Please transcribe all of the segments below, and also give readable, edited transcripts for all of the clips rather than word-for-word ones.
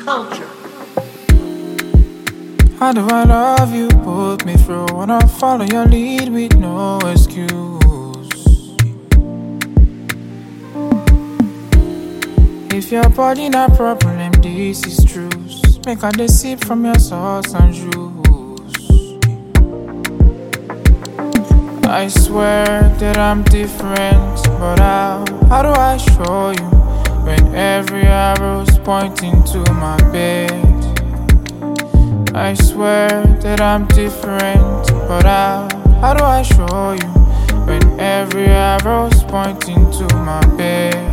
culture. How do I love you? Put me through. Wanna follow your lead with no excuse. If your body not problem, this is truth. Make a sip from your sauce and juice. I swear that I'm different, but how do I show you when every arrow's pointing to my bed? I swear that I'm different, but how do I show you when every arrow's pointing to my bed?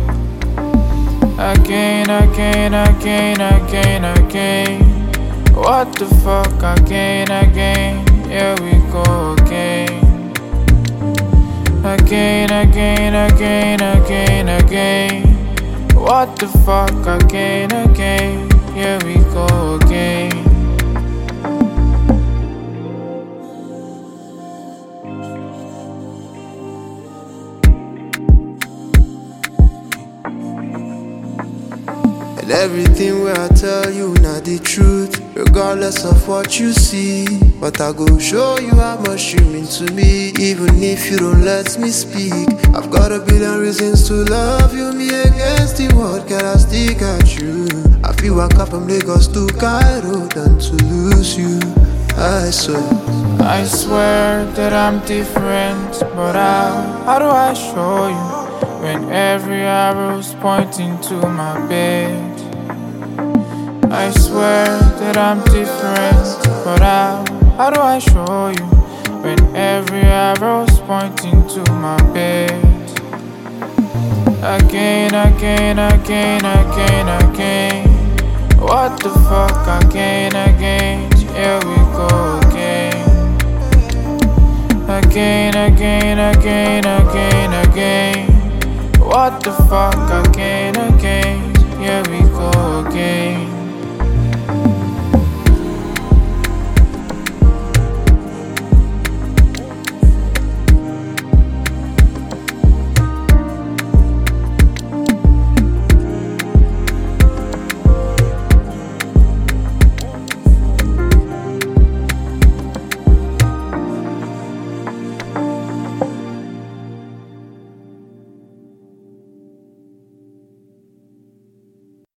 Again, again, again, again, again. What the fuck, again, again, here we go again. Again, again, again, again, again. What the fuck, again, again, here we go again. And everything where I tell you not the truth, regardless of what you see. But I go show you how much you mean to me, even if you don't let me speak. I've got a billion reasons to love you, me against the world, can I stick at you? I feel I come from Lagos to Cairo than to lose you, I swear. I swear that I'm different, but how do I show you when every arrow's pointing to my bed? I swear that I'm different, but how do I show you when every arrow's pointing to my bed? Again, again, again, again, again. What the fuck, again, again, here we go again. Again, again, again, again, again. What the fuck, again.